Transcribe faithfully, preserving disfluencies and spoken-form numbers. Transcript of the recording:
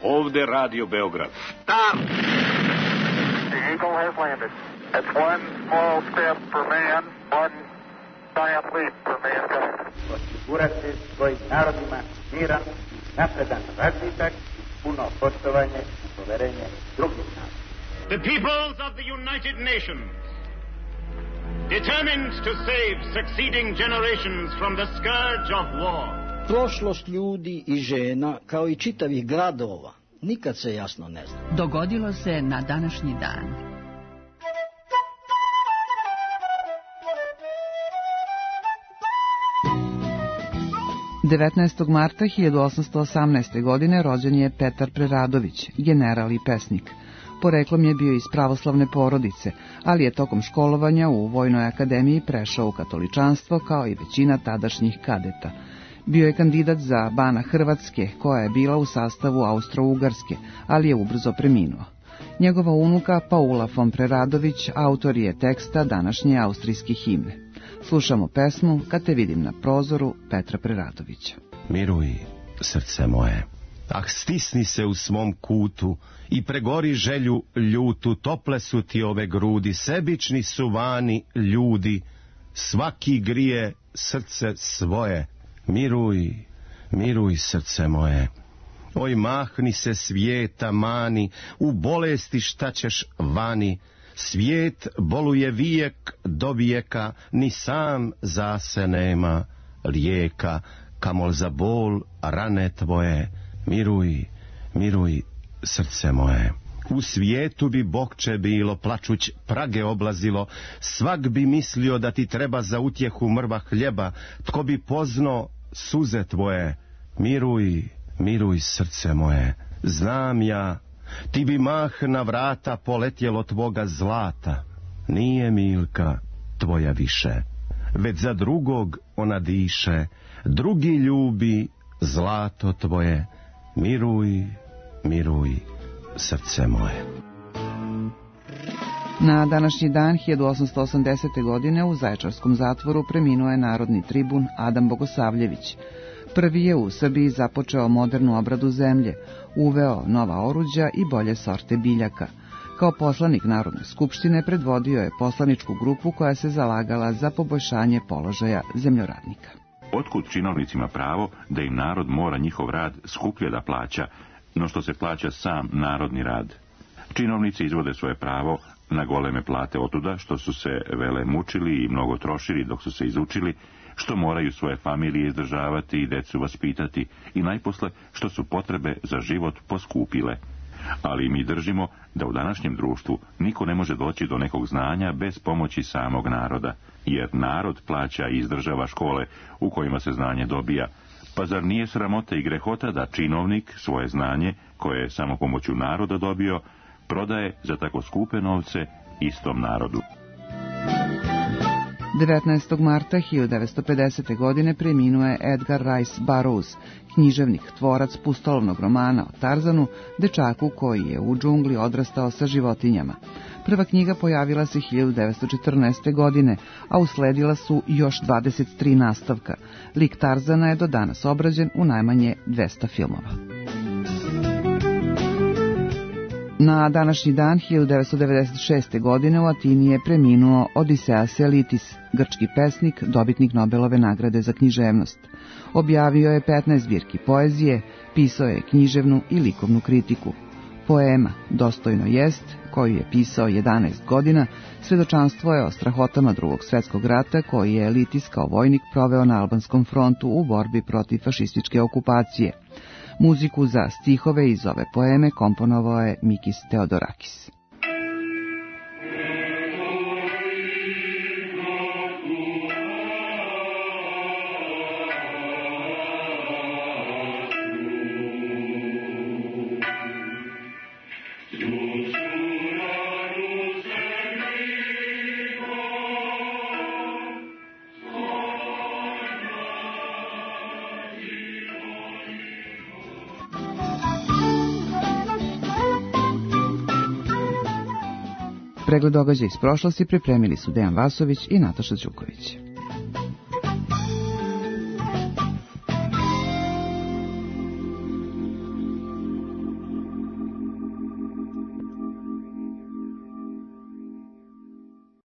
Ovde Radio Beograd. Start! The Eagle has landed. It's one small step for man, one giant leap for mankind. Osigurati svojim narodima miran, napredan razvitak, puno poštovanje i poverenje drugih naroda. The peoples of the United Nations, determined to save succeeding generations from the scourge of war. Prošlost ljudi i žena, kao i čitavih gradova, nikad se jasno ne zna. Dogodilo se na današnji dan. devetnaestog marta hiljadu osamsto osamnaeste. godine rođen je Petar Preradović, general i pesnik. Poreklom je bio iz pravoslavne porodice, ali je tokom školovanja u Vojnoj akademiji prešao u katoličanstvo kao i većina tadašnjih kadeta. Bio je kandidat za bana Hrvatske, koja je bila u sastavu Austro-Ugarske, ali je ubrzo preminuo. Njegova unuka Paula von Preradović autor je teksta današnje austrijske himne. Slušamo pesmu Kad te vidim na prozoru Petra Preradovića. Miruj, srce moje, ah stisni se u svom kutu i pregori želju ljutu, tople su ti ove grudi, sebični su vani ljudi, svaki grije srce svoje. Miruj, miruj, srce moje, oj mahni se svijeta mani, u bolesti šta ćeš vani, svijet boluje vijek do vijeka, ni sam za se nema lijeka, kamol za bol rane tvoje. Miruj, miruj, srce moje. U svijetu bi bokče bilo, plačuć prage oblazilo, svak bi mislio da ti treba za utjehu mrva hljeba, tko bi poznao suze tvoje. Miruj, miruj, srce moje, znam ja, ti bi mah na vrata poletjelo tvoga zlata. Nije Milka tvoja više, već za drugog ona diše, drugi ljubi zlato tvoje. Miruj, miruj, srce moje. Na današnji dan hiljadu osamsto osamdesete. godine u Zaječarskom zatvoru preminuo je narodni tribun Adam Bogosavljević. Prvi je u Srbiji započeo modernu obradu zemlje, uveo nova oruđa i bolje sorte biljaka. Kao poslanik Narodne skupštine predvodio je poslaničku grupu koja se zalagala za poboljšanje položaja zemljoradnika. Otkud činovnicima pravo da im narod mora njihov rad skuplje da plaća, no što se plaća sam narodni rad? Činovnici izvode svoje pravo na goleme plate otuda što su se vele mučili i mnogo trošili dok su se izučili, što moraju svoje familije izdržavati i decu vaspitati i najposle što su potrebe za život poskupile. Ali mi držimo da u današnjem društvu niko ne može doći do nekog znanja bez pomoći samog naroda, jer narod plaća i izdržava škole u kojima se znanje dobija. Pa zar nije sramota i grehota da činovnik svoje znanje, koje je samo pomoću naroda dobio, prodaje za tako skupe novce istom narodu? devetnaestog marta hiljadu devetsto pedesete. godine preminuo je Edgar Rice Burroughs, književnik, tvorac pustolovnog romana o Tarzanu, dečaku koji je u džungli odrastao sa životinjama. Prva knjiga pojavila se hiljadu devetsto četrnaeste. godine, a usledila su još dvadeset tri nastavka. Lik Tarzana je do danas obrađen u najmanje dvesta filmova. Na današnji dan hiljadu devetsto devedeset šeste. godine u Atini je preminuo Odiseas Elitis, grčki pesnik, dobitnik Nobelove nagrade za književnost. Objavio je petnaest zbirki poezije, pisao je književnu i likovnu kritiku. Poema Dostojno jest, koju je pisao jedanaest godina, svedočanstvo je o strahotama Drugog svjetskog rata koji je Elitis kao vojnik proveo na albanskom frontu u borbi protiv fašističke okupacije. Muziku za stihove iz ove poeme komponovao je Mikis Theodorakis. Pregled događaja iz prošlosti pripremili su Dejan Vasović i Nataša Đuković.